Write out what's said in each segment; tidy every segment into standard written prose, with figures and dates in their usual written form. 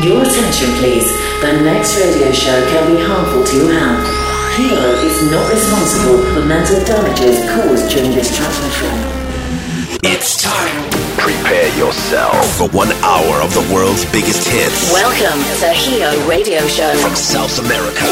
Your attention please. The next radio show can be harmful to your health. Hero is not responsible for mental damages caused during this transmission. It's time. Prepare yourself for 1 hour of the world's biggest hits. Welcome to Hero Radio Show from South America.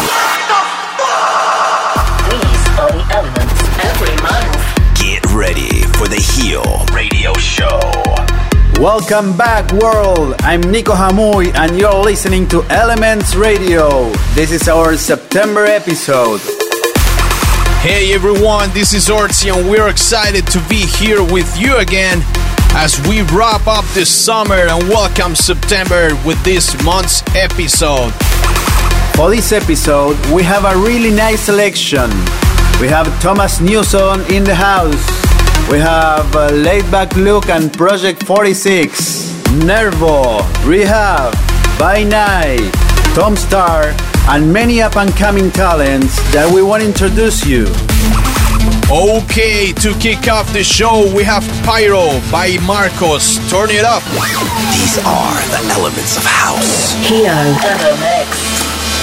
These are the elements every month. Get ready for the Hero Radio Show. Welcome back, world. I'm Nico Hamui, and you're listening to Elements Radio. This is our September episode. Hey everyone, this is Orti, and we're excited to be here with you again as we wrap up this summer and welcome September with this month's episode. For this episode, we have a really nice selection. We have Thomas Newson in the house. We have Laid Back Luke and Project 46, Nervo, Rehab, By Night, Tom Starr, and many up-and-coming talents that we want to introduce you. Okay, to kick off the show, we have Pyro by Marcos. Turn it up. These are the elements of house. Hero in the mix.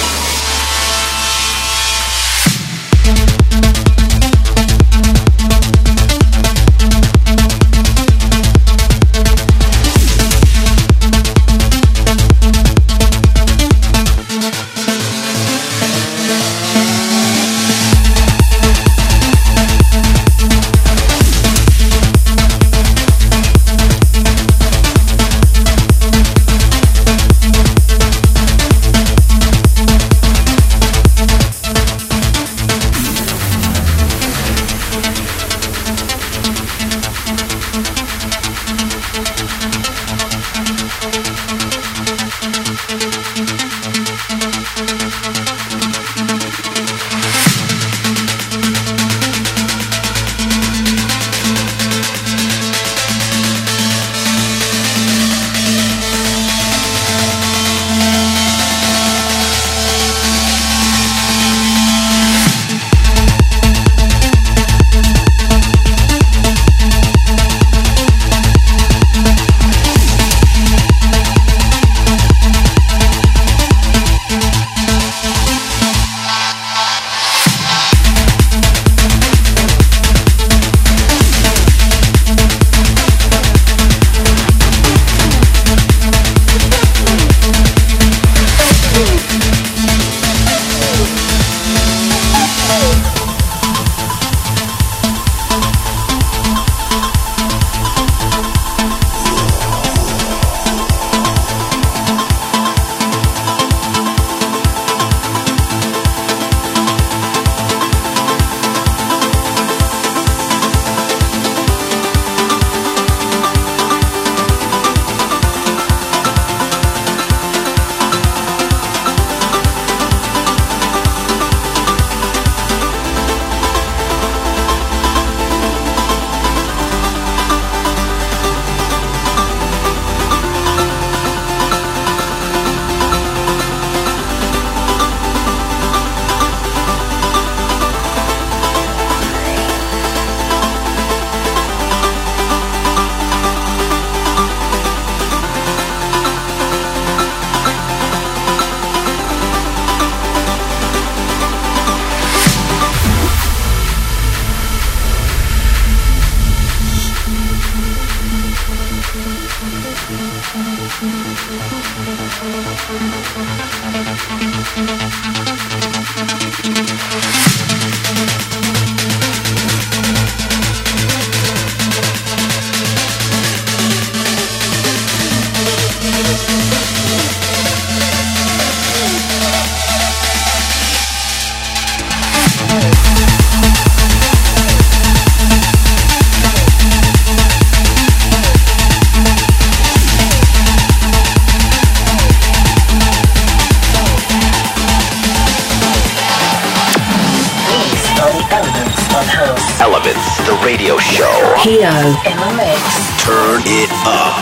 Elements, the radio show. Hero in the mix. Turn it up.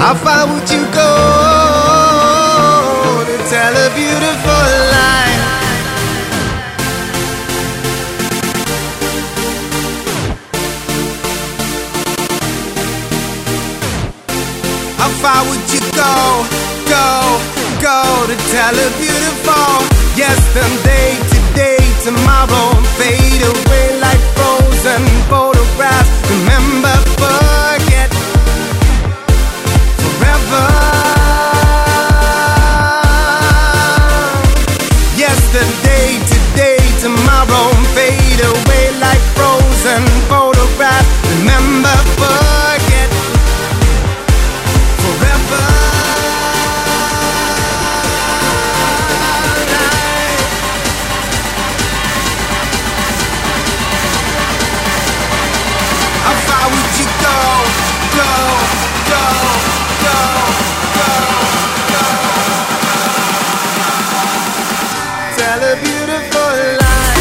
How far would you go to tell a beautiful lie? How far would you go to tell a beautiful yesterday, today, tomorrow, fade away like frozen photographs. Remember, forget forever. Yesterday, today, tomorrow, fade away like frozen photographs. Remember, forget forever. How far would you go? Tell a beautiful lie.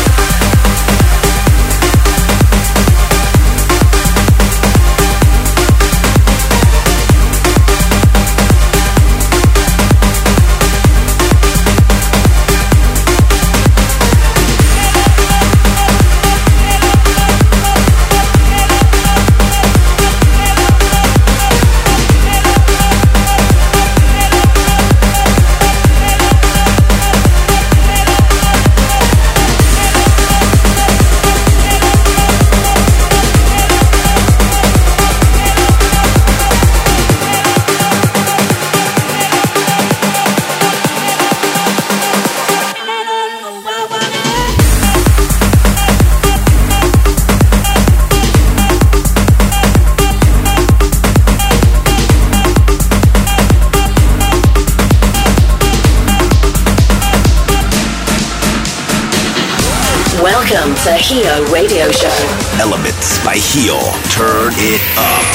Welcome to Hio Radio Show. Elements by Hio. Turn it up.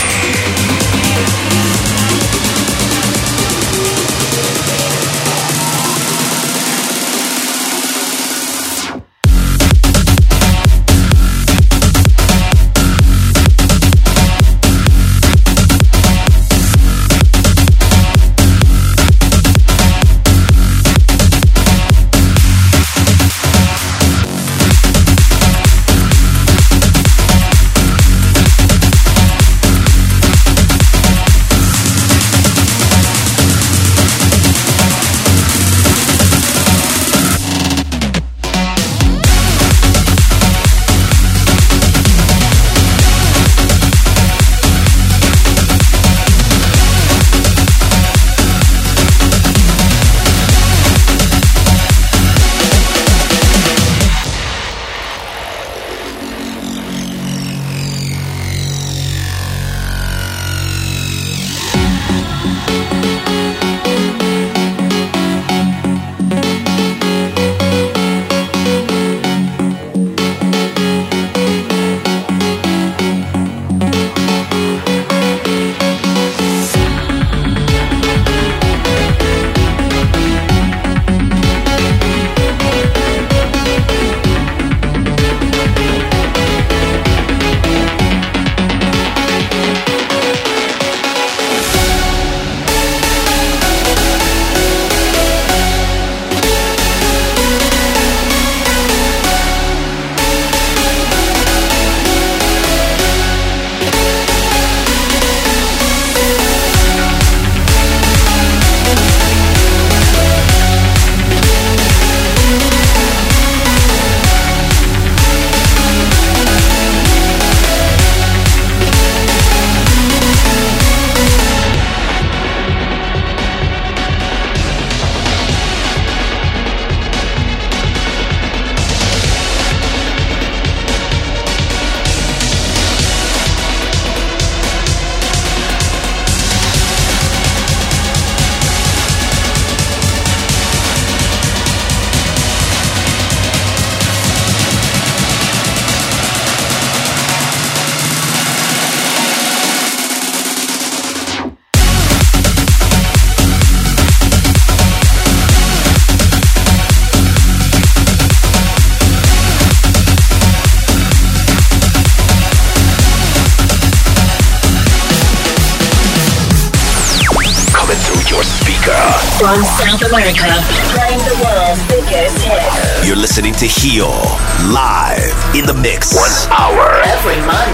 America. From South America, playing the world's biggest hits. You're listening to Heel, live in the mix. 1 hour. Every month.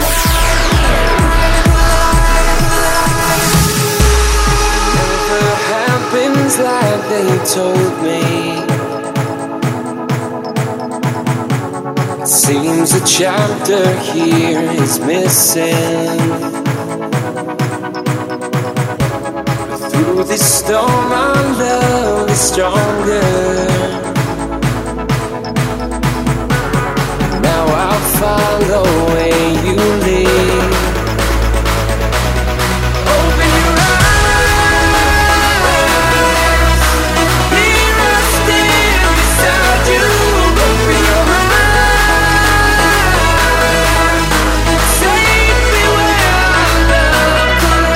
Never happens like they told me. Seems a chapter here is missing. But through this storm, our love is stronger. Now I'll follow where you lead. Open your eyes. Here I stand beside you. Open your eyes. Take me where our love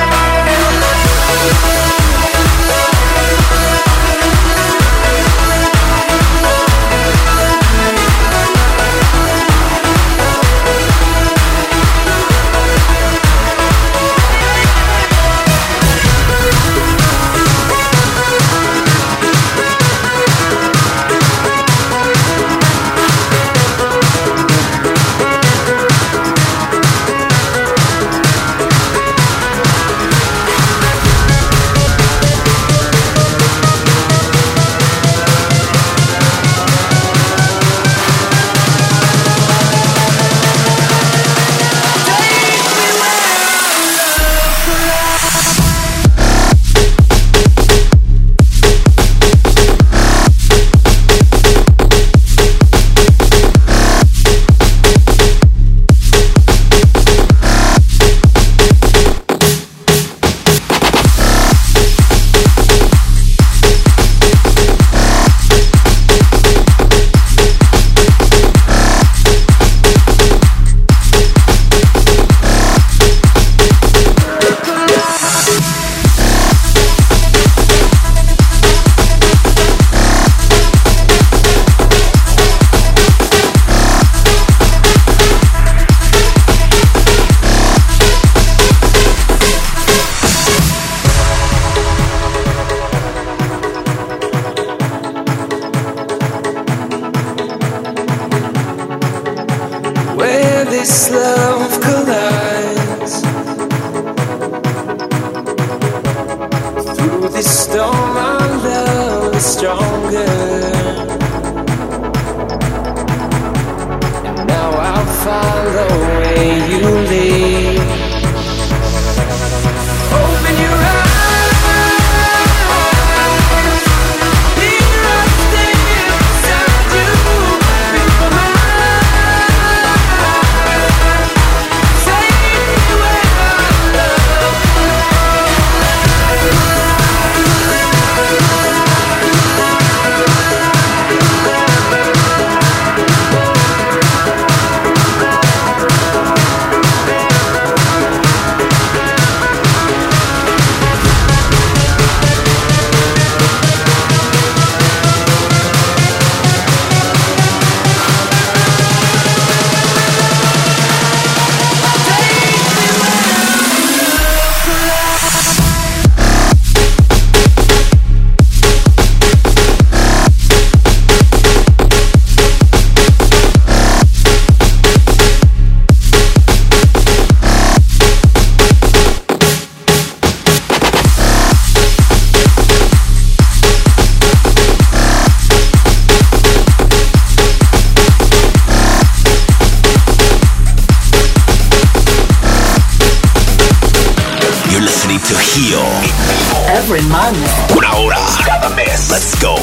this love collides. Through this storm, our love is stronger. And now I'll follow where you lead. Open your eyes. Here I stand beside you. Open your eyes. Take me where our love to Heel. Every month. 1 hora cada mes. Let's go.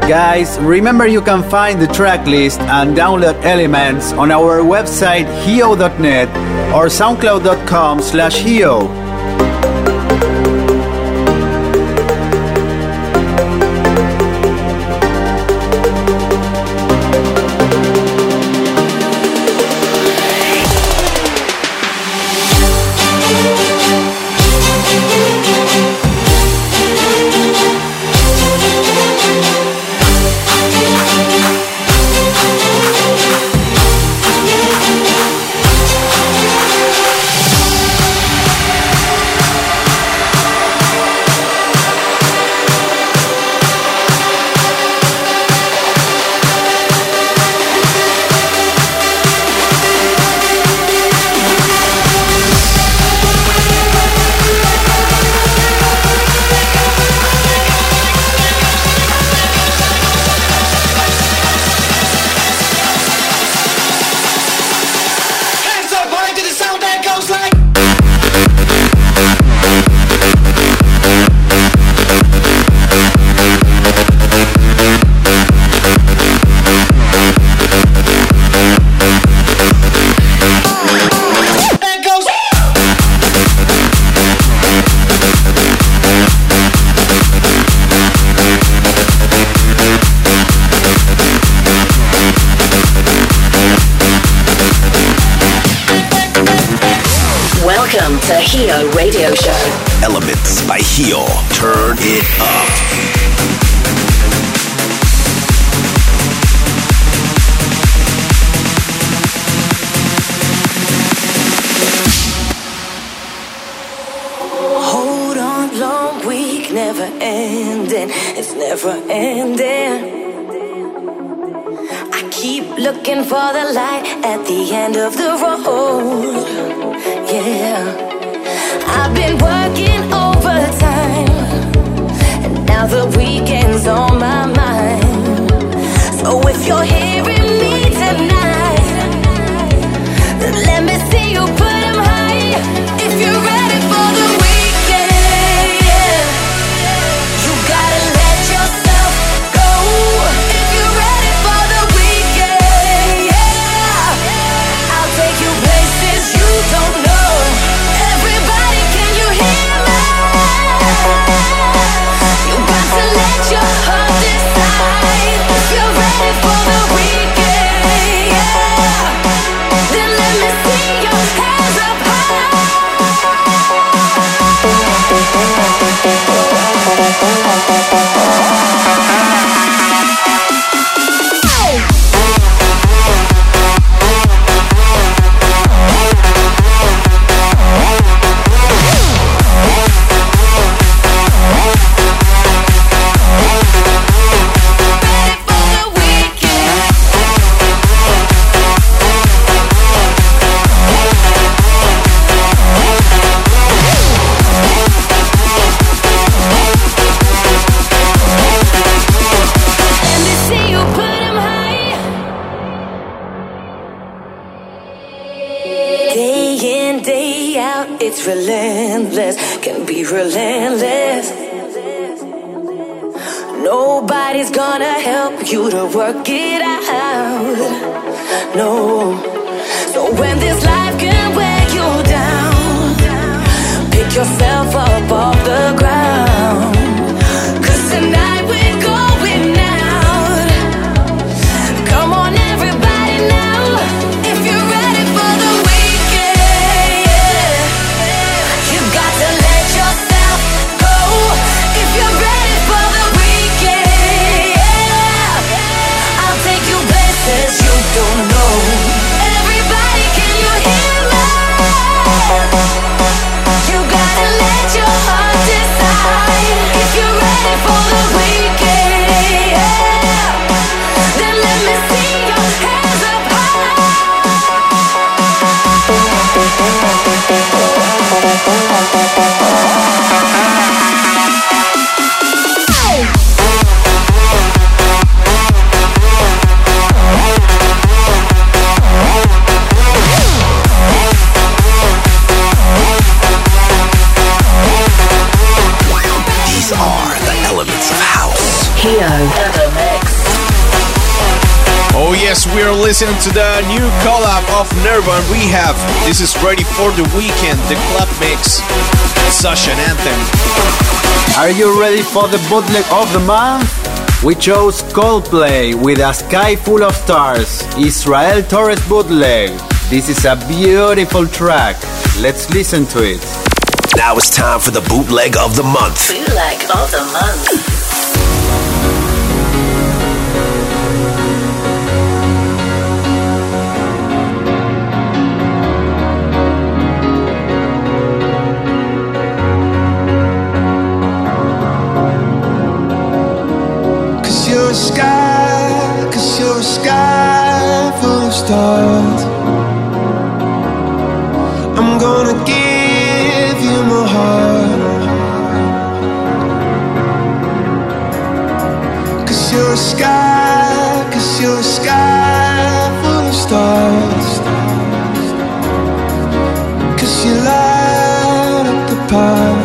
Guys, remember you can find the track list and download elements on our website hio.net or soundcloud.com/hio. Welcome to Hio Radio Show. Elements by Hio. Turn it up. Hold on, long week, never ending. It's never ending. I keep looking for the light at the end of the road. Yeah, I've been working overtime, and now the weekend's on my mind. So if you're hearing me tonight, then let me see you put 'em high. If you're ready for the weekend, yeah, you gotta let yourself go. If you're ready for the weekend, yeah, I'll take you places you don't know. Everybody, can you hear me? You got to let your heart decide. If you're ready for the weekend, yeah, then let me see your hands up it's relentless, can be relentless. Nobody's gonna help you to work it out. No. So when this life can wear you down, pick yourself up off the ground. 'Cause tonight we're going out. Come on everybody now, if you're ready for the you don't know. Everybody, can you hear me? You gotta let your heart decide. If you're ready for the weekend, yeah, then let me see your hands up These are the elements of house. Hio, the mix. Oh yes, we are listening to the new collab of Nerva and Rehab. This is Ready for the Weekend, the club mix. Such an anthem. Are you ready for the bootleg of the month? We chose Coldplay with A Sky Full of Stars, Israel Torres bootleg. This is a beautiful track. Let's listen to it. Now it's time for the bootleg of the month. Bootleg of the month. You're a sky full of stars. I'm gonna give you my heart. 'Cause you're a sky full of stars. 'Cause you light up the park.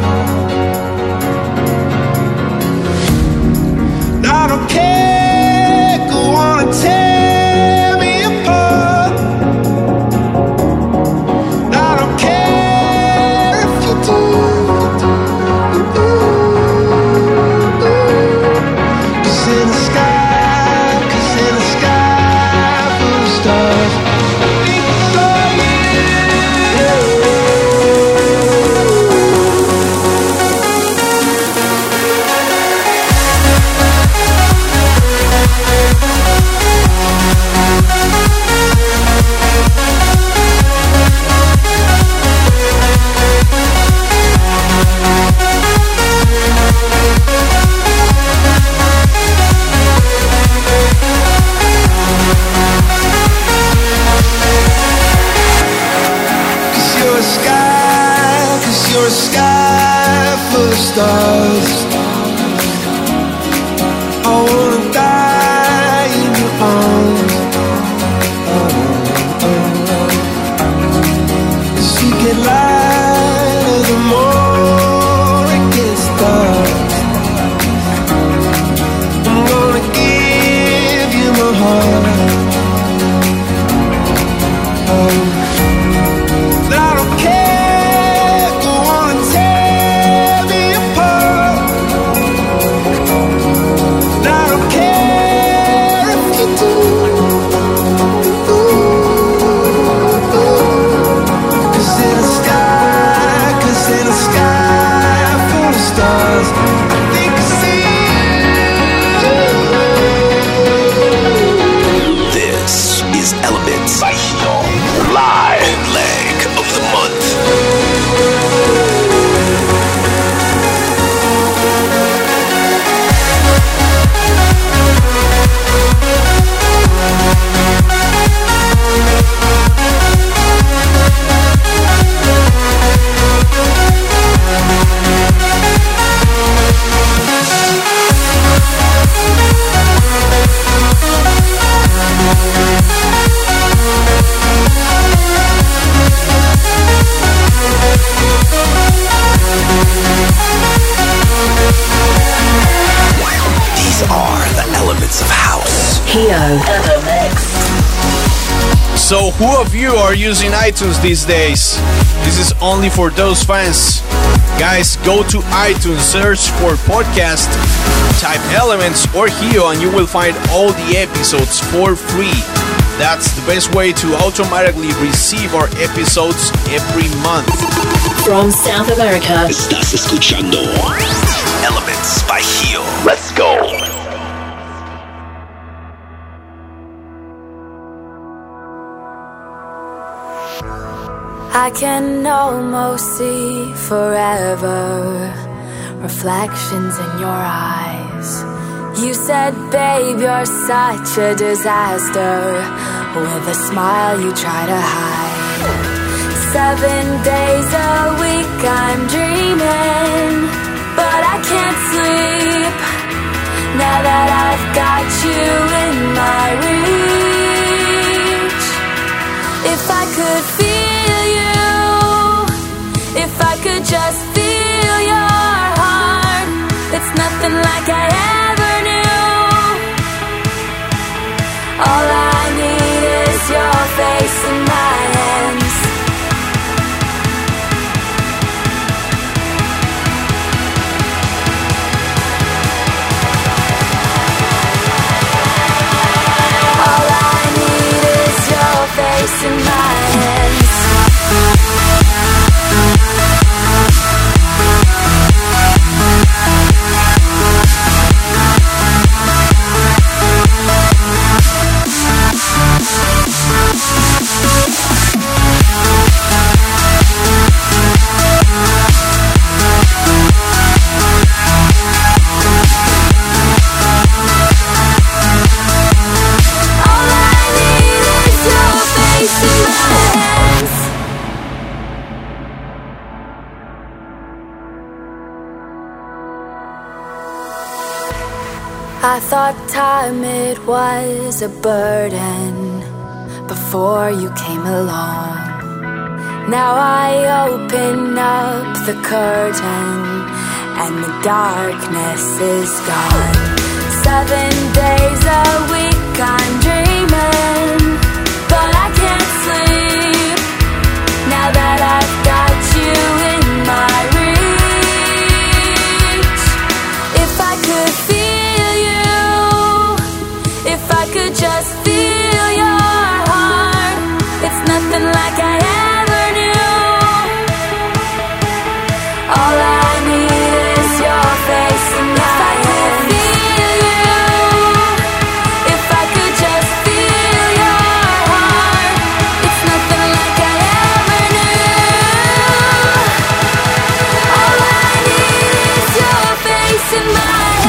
I don't care, go on and tear me apart. I don't care if you do. 'Cause in the sky full of stars, I think for you. You're a sky full of stars. I wanna die in your arms. As you get lighter, the more it gets dark. I'm gonna give you my heart. I don't care, go on and tear me apart. I don't care if you do. 'Cause in the sky full of stars, I think I see you. This is Elements by Hio. Live leg of the month. These are the elements of house. Hio and the mix. So who of you are using iTunes these days? This is only for those fans. Guys, go to iTunes, search for podcast, type Elements or Hio, and you will find all the episodes for free. That's the best way to automatically receive our episodes every month. From South America, Estás escuchando Elements by Hio. Let's go. I can almost see forever reflections in your eyes. You said, babe, you're such a disaster. With a smile you try to hide. 7 days a week I'm dreaming, but I can't sleep. Now that I've got you in my reach. If I could feel you, if I could just feel your heart, it's nothing like I ever knew. I thought time it was a burden before you came along. Now I open up the curtain and the darkness is gone. 7 days a week I'm dreaming, but I can't sleep now that I've got you in my reach. If I could feel you, if I could just feel your heart, it's nothing like I ever knew. All I need is your face and if I could feel you, if I could just feel your heart, it's nothing like I ever knew. All I need is your face in my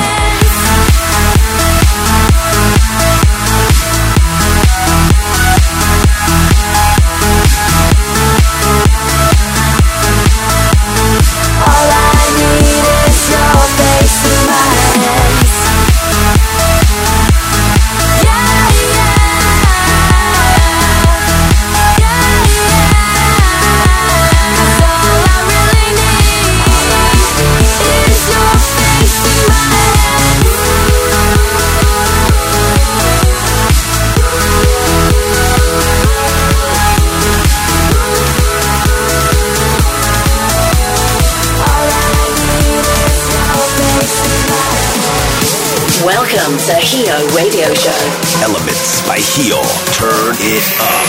Welcome to Hio Radio Show. Elements by Hio. Turn it up.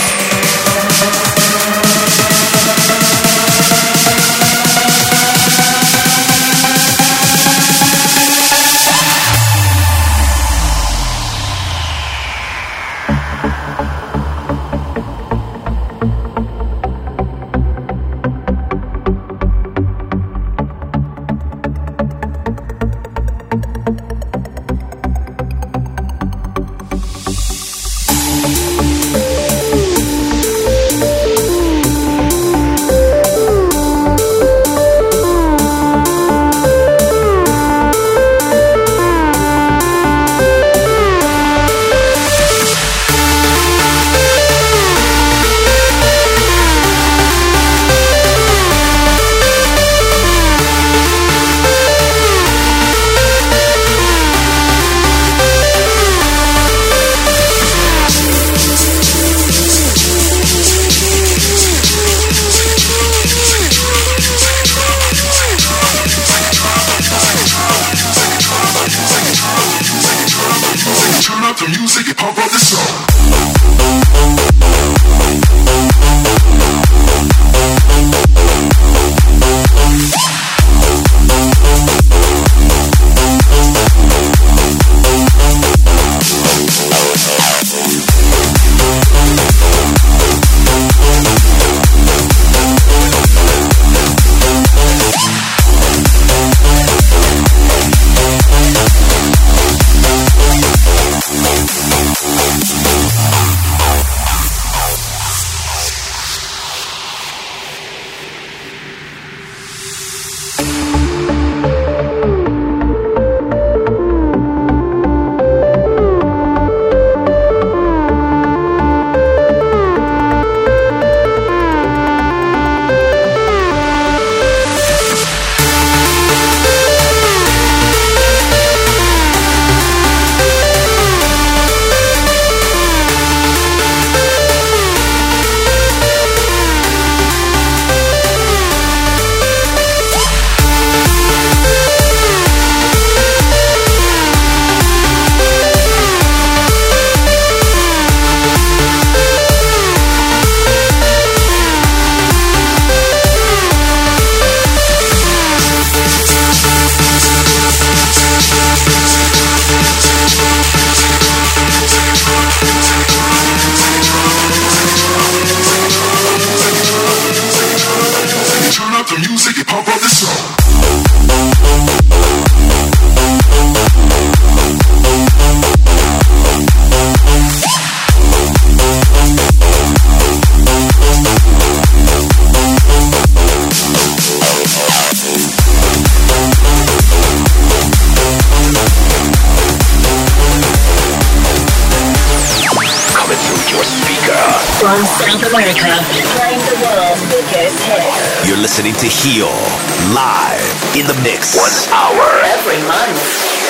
From South America, playing the world's biggest hits. You're listening to Heal, live in the mix. 1 hour. Every month.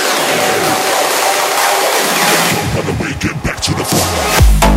By the way, get back to the floor.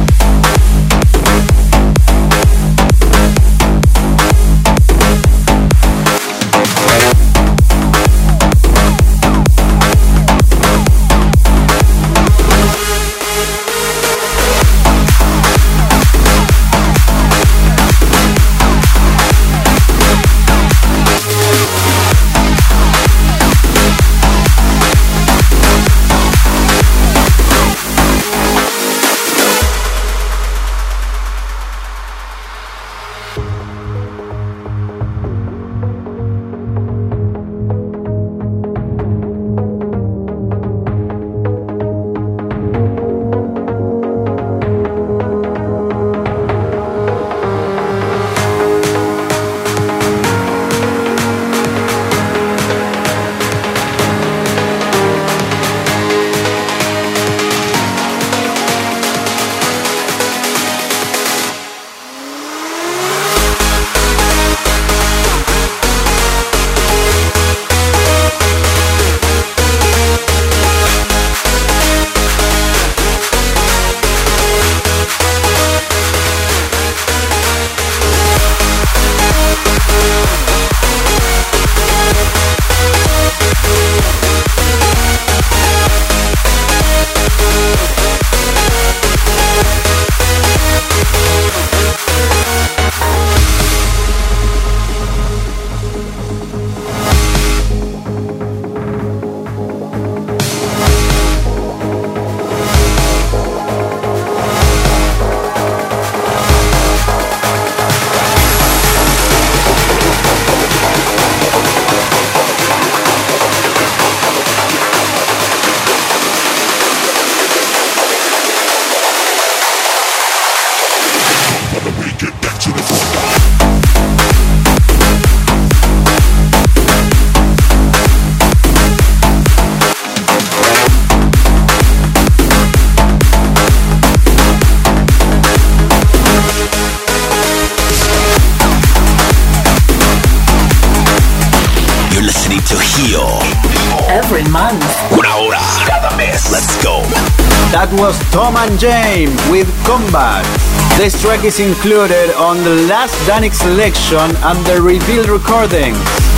Every month. 1 hora cada mes. Let's go. That was Tom and James with Combat. This track is included on the last Danik selection and the Reveal recording.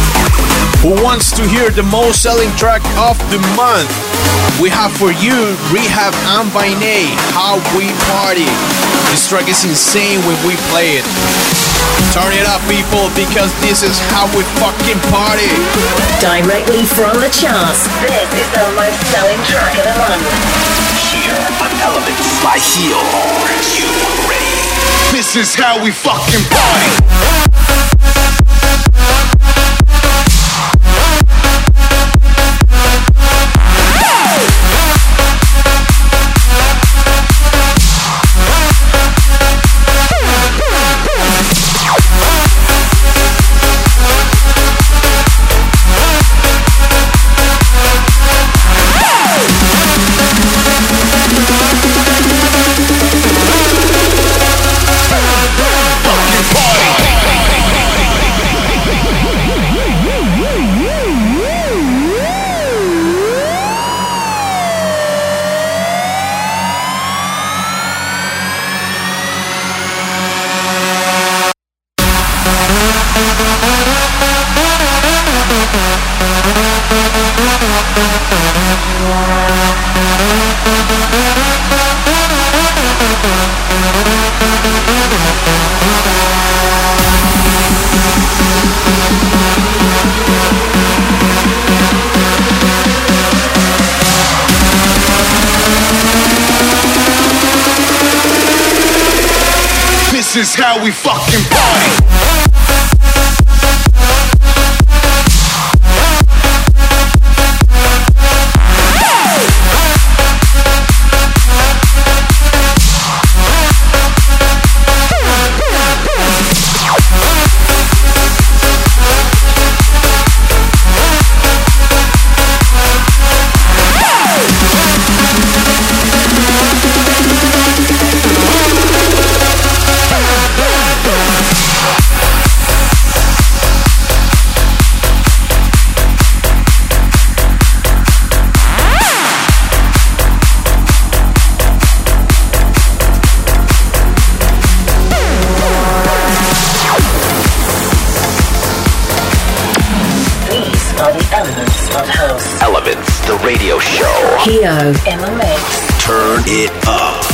Who wants to hear the most selling track of the month? We have for you Rehab and Vinay, How We Party. This track is insane when we play it. Turn it up, people, because this is how we fucking party. Directly from the charts, this is the most selling track of the month. Here on Elements by Heal. Are you ready? This is how we fucking party. This is how we fucking party. Elements, the radio show. Keo in the mix. Turn it up.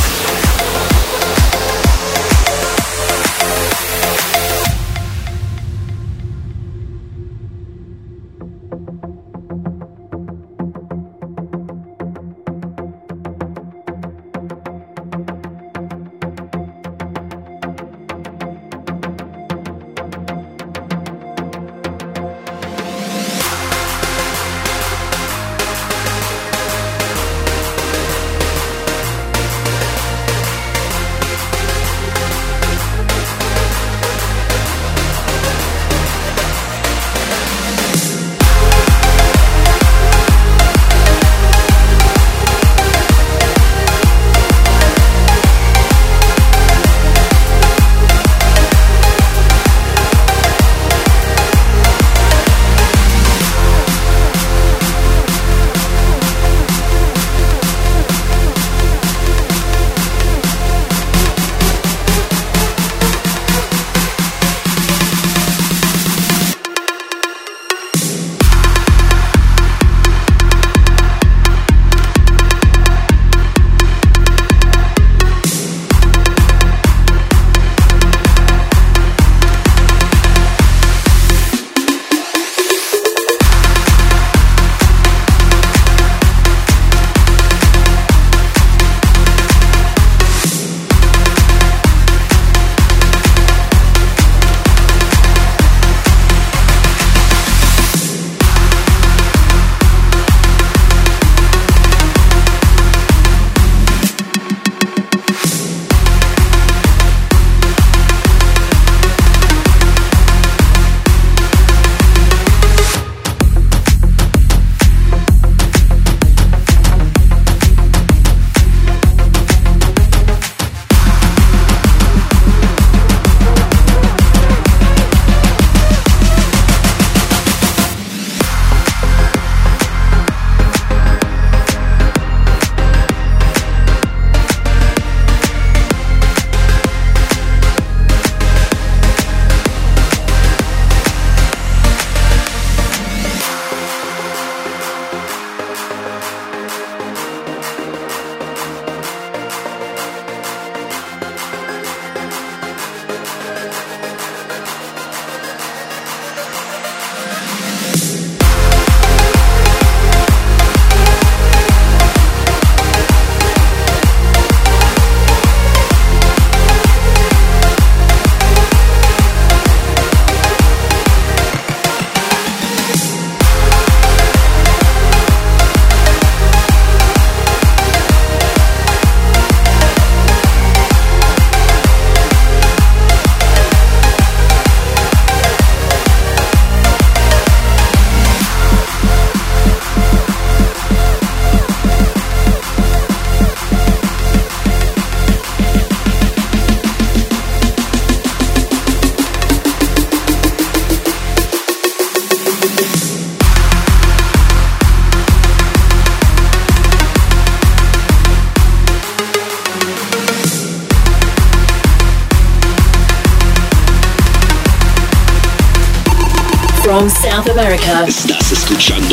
From South America. Estás escuchando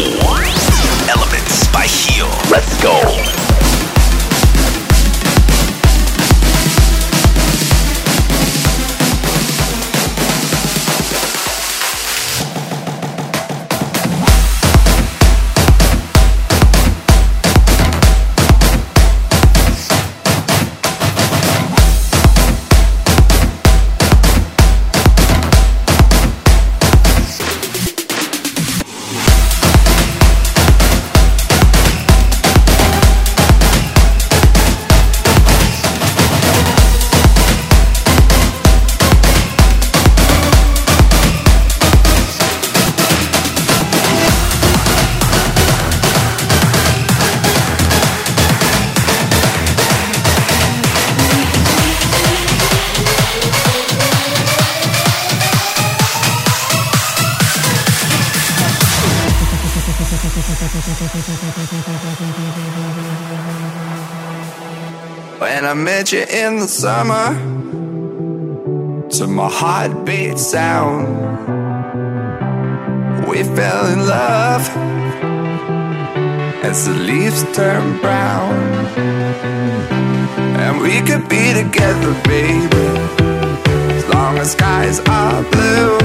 Elements by Keo. Let's go. When I met you in the summer, to my heartbeat sound, we fell in love as the leaves turn brown. And we could be together, baby, as long as skies are blue.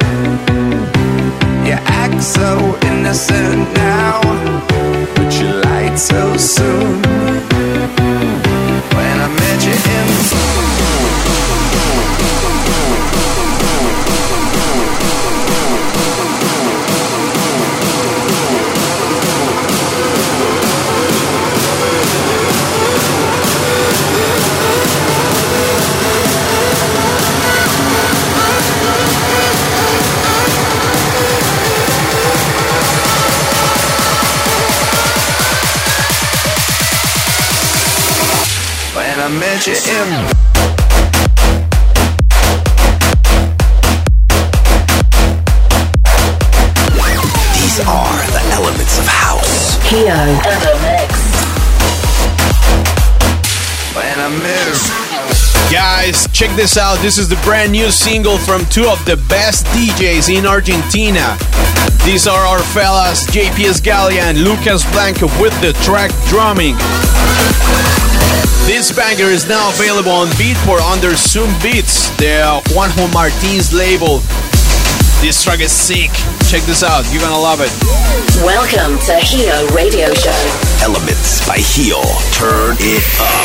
You act so innocent now, but you lied so soon. When I met you in I met you in. These are the elements of house. Keo and the mix. When I met. Guys, check this out. This is the brand new single from two of the best DJs in Argentina. These are our fellas, JP Gallia and Lucas Blanco with the track Drumming. This banger is now available on Beatport under Zoom Beats, the Juanjo Martins label. This track is sick. Check this out. You're gonna love it. Welcome to Hio Radio Show. Elements by Hio. Turn it up.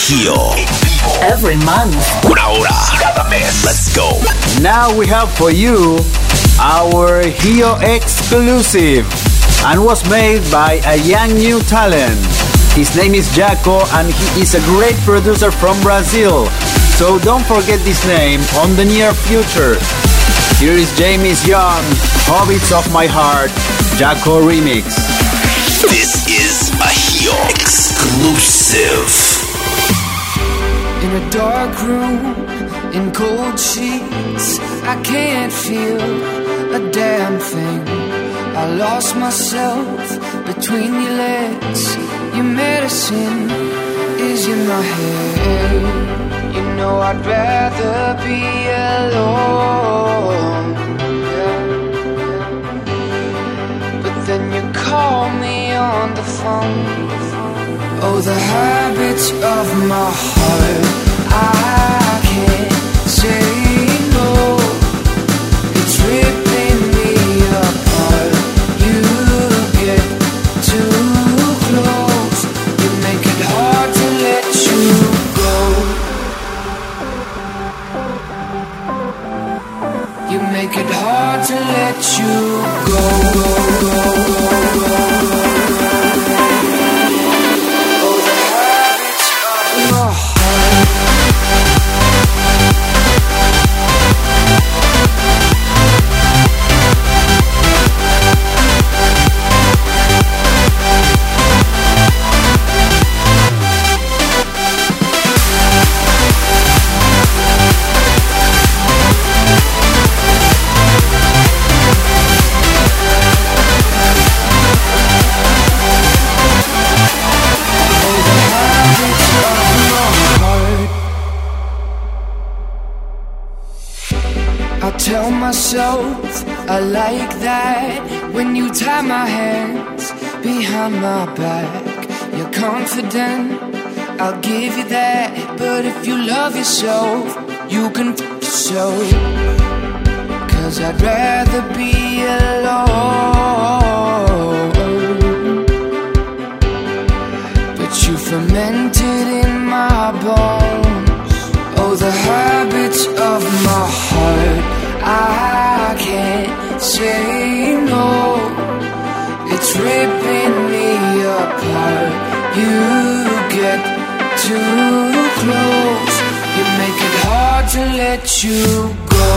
Bajío. Every month. Una hora cada mes. Let's go. Now we have for you our Hio exclusive, and was made by a young new talent. His name is Jaco, and he is a great producer from Brazil. So don't forget this name on the near future. Here is Jamie's Young, Hobbits of My Heart, Jaco remix. This is a Hio exclusive. In a dark room, in cold sheets, I can't feel a damn thing. I lost myself between your legs. Your medicine is in my head. You know I'd rather be alone, yeah. But then you call me on the phone. Oh, the habits of my heart, I can't say no. It's ripping me apart. You get too close. You make it hard to let you go. You make it hard to let you go. Tell myself I like that when you tie my hands behind my back. You're confident, I'll give you that. But if you love yourself, you can f*** yourself. 'Cause I'd rather be alone. But you fermented in my bones. Oh, the habits of my heart, I can't say no. It's ripping me apart. You get too close. You make it hard to let you go.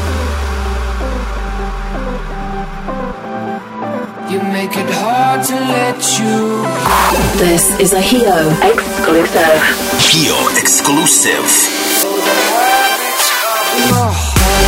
You make it hard to let you go. This is a Hio exclusive. Hio exclusive. Oh, the habits of my heart.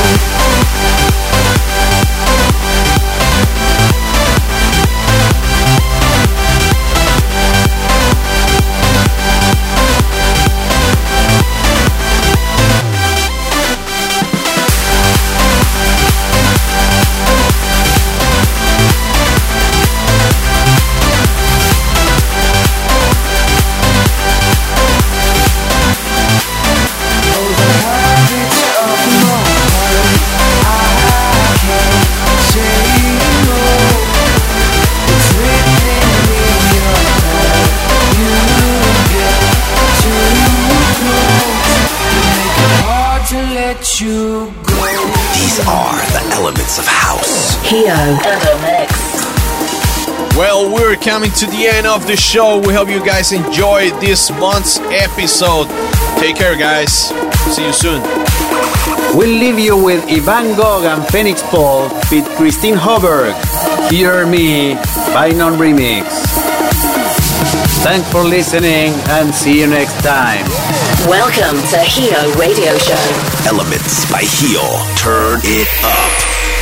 These are the elements of house. Hio Mix. Well, we're coming to the end of the show. We hope you guys enjoyed this month's episode. Take care, guys. See you soon. We'll leave you with Ivan Gogh and Phoenix Paul with Christine Hoberg. Hear Me by Non Remix. Thanks for listening and see you next time. Welcome to Hio Radio Show. Elements by Hio. Turn it up.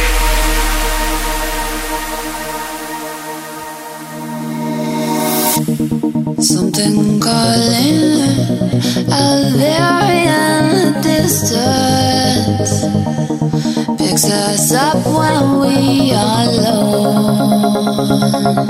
Something calling out there in the distance picks us up when we are alone.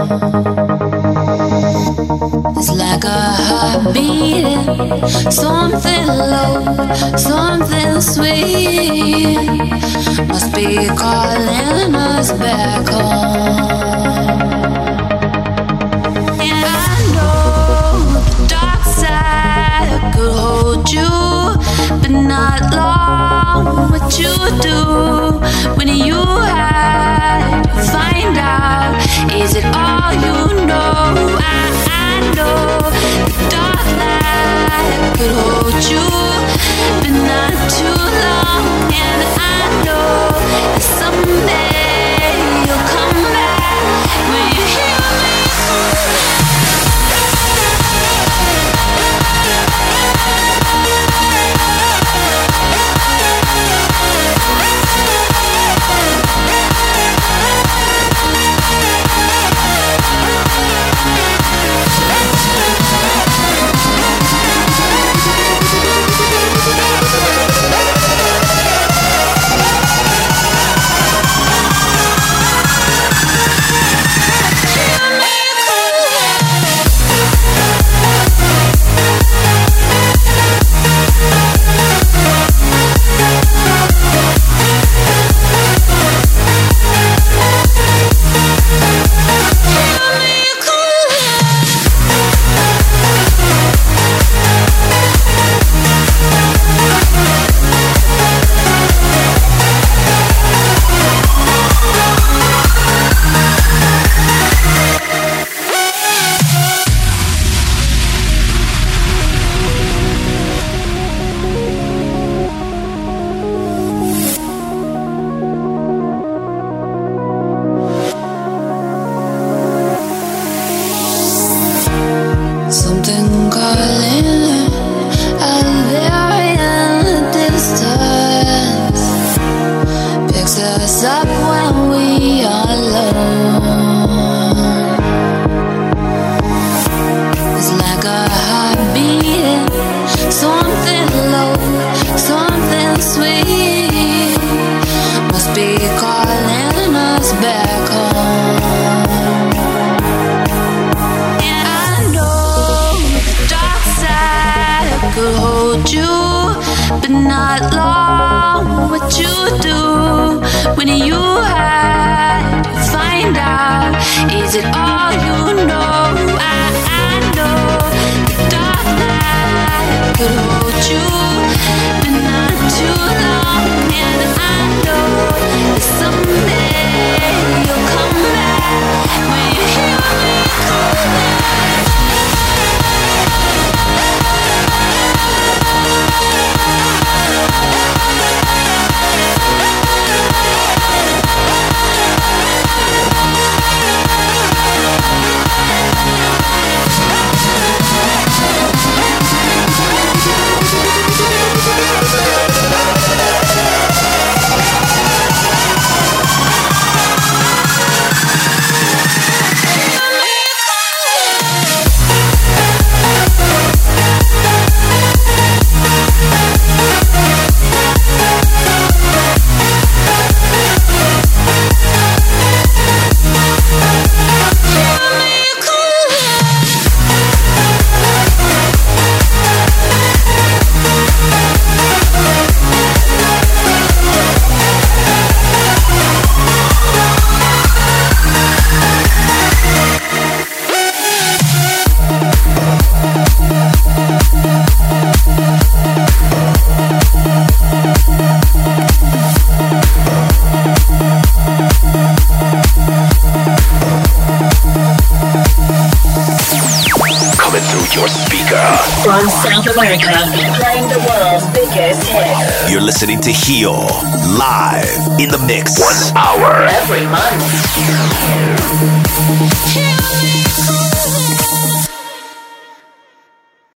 It's like a heart beating, something low, something sweet must be calling us back home. And I know the dark side could long what you do when you had to find out. Is it all you know? I know the dark light could hold you, but not too long. And I know that someday you'll come back when you hear me call. From South America, playing the world's biggest hits. You're listening to Hio, live in the mix. 1 hour. Every month.